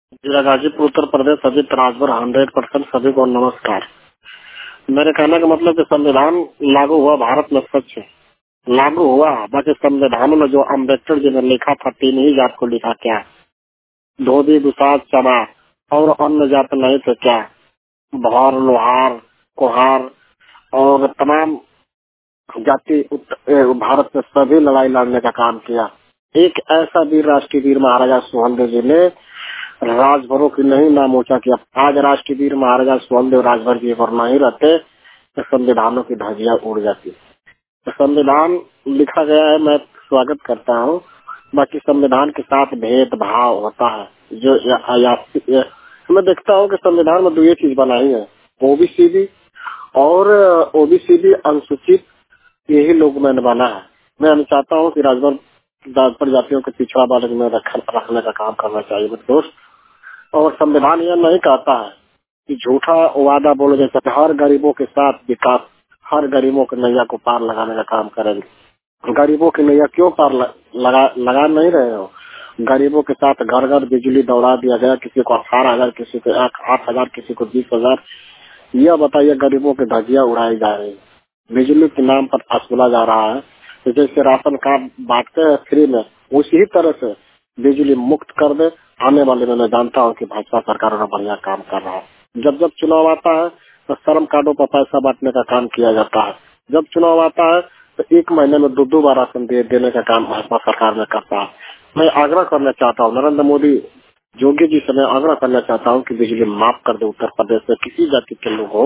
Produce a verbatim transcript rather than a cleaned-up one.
जिला गाजीपुर उत्तर प्रदेश सभी transfer hundred percent सभी को नमस्कार। मेरे कहने का मतलब कि संविधान लागू हुआ भारत में सच है, लागू हुआ। बाकी संविधान में जो अम्बेडकर जी ने लिखा था तीन ही जात को लिखा, क्या धोबी दुसाध चना और अन्य जात नहीं थे क्या? भार लोहार कुहार और तमाम जाति भारत में सभी लड़ाई लड़ने का काम किया। एक ऐसा वीर राष्ट्रीय वीर महाराजा सुहेलदेव जी ने राजभरों की नहीं नाम ऊंचा किया। आज राष्ट्रीय वीर महाराजा सुहेलदेव राजभर जी पर नहीं रहते तो संविधानों की धज्जियां उड़ जाती। तो संविधान लिखा गया है, मैं स्वागत करता हूँ। बाकी संविधान के साथ भेदभाव होता है जो या, या, या, मैं देखता हूँ कि संविधान में दो ये चीज बनाई है, ओबीसी भी और ओबीसी भी अनुसूचित, यही लोग मैंने बना है। मैं चाहता हूँ कि राजभर राजभर जातियों के पिछड़ा वर्ग में रख, रखने का काम करना चाहिए मेरे दोस्त। और संविधान यह नहीं कहता है कि झूठा वादा बोलो, जैसे हर गरीबों के साथ विकास, हर गरीबों की नैया को पार लगाने का काम करेंगे। गरीबों की नैया क्यों पार लगा लगा नहीं रहे हो? गरीबों के साथ घर घर बिजली दौड़ा दिया गया, किसी को अठारह हजार किसी को आठ हजार किसी को बीस हजार। यह बताइए, गरीबों की धज्जियां उड़ाई जा रही है, बिजली के नाम पर असुला जा रहा है। तो जैसे राशन कार्ड बांटते हैं फ्री में, उसी तरह से बिजली मुक्त कर दे। आने वाले में मैं जानता हूँ कि भाजपा सरकार में बढ़िया काम कर रहा है। जब जब चुनाव आता है तो श्रम कार्डों पर पैसा बांटने का काम किया जाता है। जब चुनाव आता है तो एक महीने में दो दो बार राशन दे, देने का काम भाजपा सरकार में करता है। मैं आग्रह करना चाहता हूँ नरेंद्र मोदी योगी जी से, मैं आग्रह करना चाहता हूँ कि बिजली माफ कर दे उत्तर प्रदेश में किसी जाति के लोग हो।